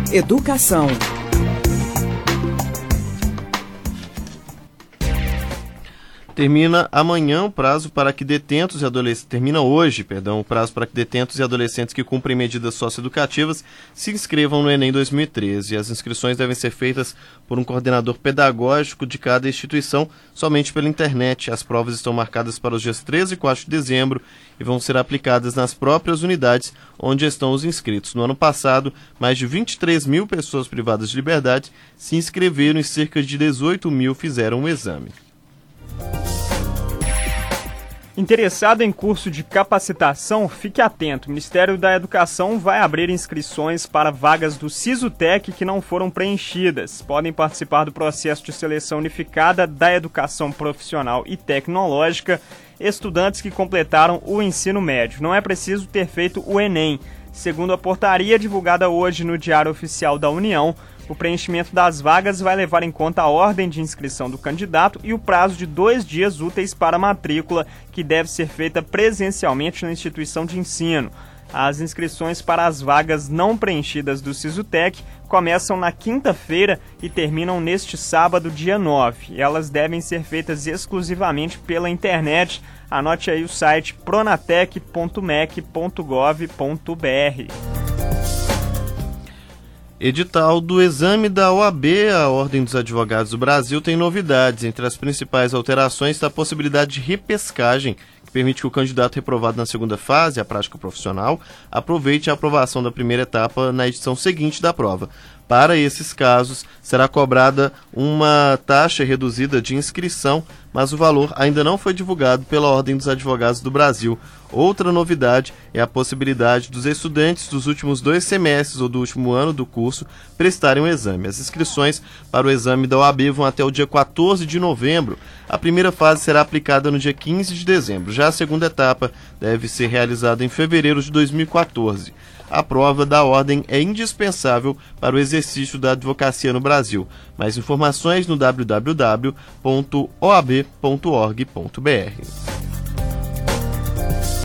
Educação. Termina hoje, o prazo para que detentos e adolescentes que cumprem medidas socioeducativas se inscrevam no Enem 2013. As inscrições devem ser feitas por um coordenador pedagógico de cada instituição, somente pela internet. As provas estão marcadas para os dias 13 e 4 de dezembro e vão ser aplicadas nas próprias unidades onde estão os inscritos. No ano passado, mais de 23 mil pessoas privadas de liberdade se inscreveram e cerca de 18 mil fizeram o exame. Interessado em curso de capacitação, fique atento. O Ministério da Educação vai abrir inscrições para vagas do Sisutec que não foram preenchidas. Podem participar do processo de seleção unificada da educação profissional e tecnológica estudantes que completaram o ensino médio. Não é preciso ter feito o Enem. Segundo a portaria divulgada hoje no Diário Oficial da União, o preenchimento das vagas vai levar em conta a ordem de inscrição do candidato e o prazo de 2 dias úteis para a matrícula, que deve ser feita presencialmente na instituição de ensino. As inscrições para as vagas não preenchidas do Sisutec começam na quinta-feira e terminam neste sábado, dia 9. Elas devem ser feitas exclusivamente pela internet. Anote aí o site pronatec.mec.gov.br. Edital do exame da OAB, a Ordem dos Advogados do Brasil, tem novidades. Entre as principais alterações está a possibilidade de repescagem, que permite que o candidato reprovado na segunda fase, a prática profissional, aproveite a aprovação da primeira etapa na edição seguinte da prova. Para esses casos, será cobrada uma taxa reduzida de inscrição, mas o valor ainda não foi divulgado pela Ordem dos Advogados do Brasil. Outra novidade é a possibilidade dos estudantes dos últimos 2 semestres ou do último ano do curso prestarem o exame. As inscrições para o exame da OAB vão até o dia 14 de novembro. A primeira fase será aplicada no dia 15 de dezembro. Já a segunda etapa deve ser realizada em fevereiro de 2014. A prova da ordem é indispensável para o exercício da advocacia no Brasil. Mais informações no www.oab.org.br.